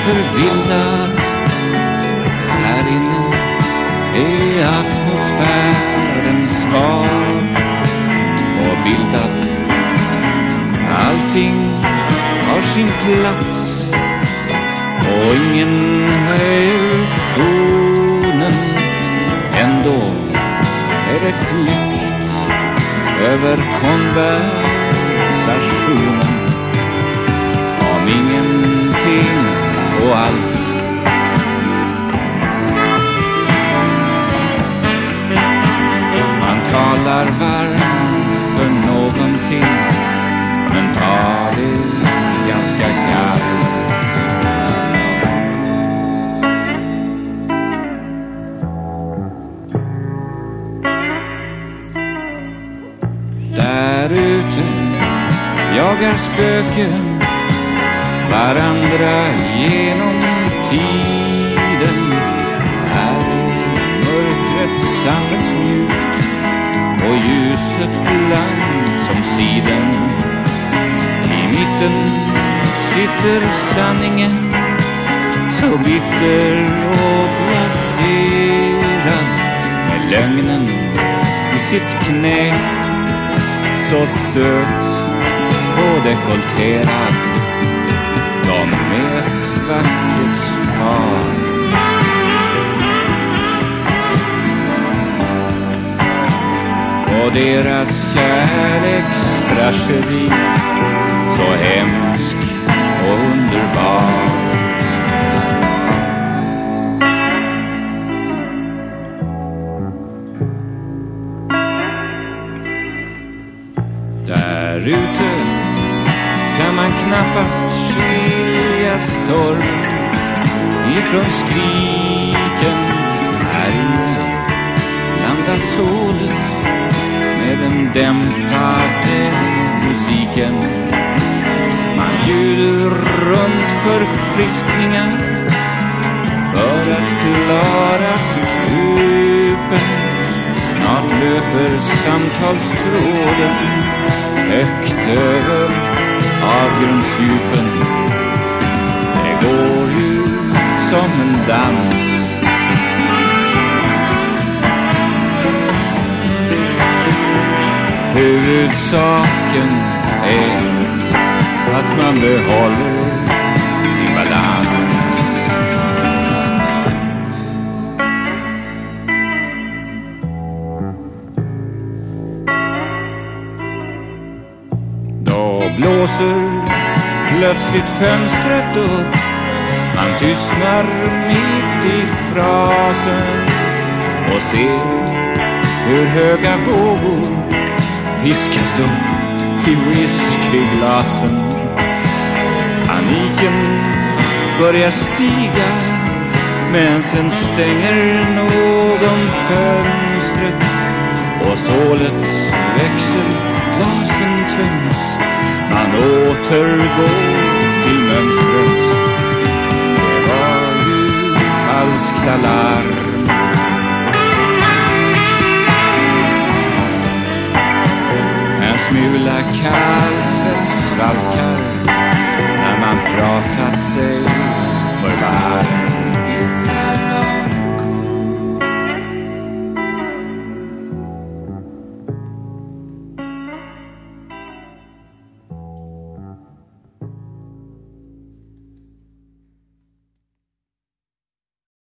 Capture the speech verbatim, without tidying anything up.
förvildad. Här inne är atmosfären svag och bildad. Allting har sin plats och ingen höjer tonen. Ändå är det flykt över konversationen om ingenting och allt. Man talar varmt för någonting, men tar det ganska kallt. Där ute jagar spöken varandra genom tiden. Här är mörkret sammetsmjukt och ljuset blankt som siden. I mitten sitter sanningen, så bitter och placerad, med lögnen i sitt knä, så söt och dekolterad. De är ett vackert par. Och deras kärlekstragedi, så hemsk och underbar. Där ute kan man knappast skilja stormen ifrån skriken. Här inne landar solet med den dämpade musiken. Man ljuder runt förfriskningar för att klara stupen. Snart löper samtalstråden högt över avgrundsdjupen. Det går ju som en dans. Huvudsaken är att man behåller sin balans. Då blåser plötsligt fönstret upp. Man tystnar mitt i frasen och ser hur höga vågor piskas upp i whiskyglasen. Paniken börjar stiga, men sen stänger någon fönstret och sålets växelglasen töms. Man återgår till mönstret. Det var ju falskt alarm. En smula kallsvett svalkar när man pratat sig för varm.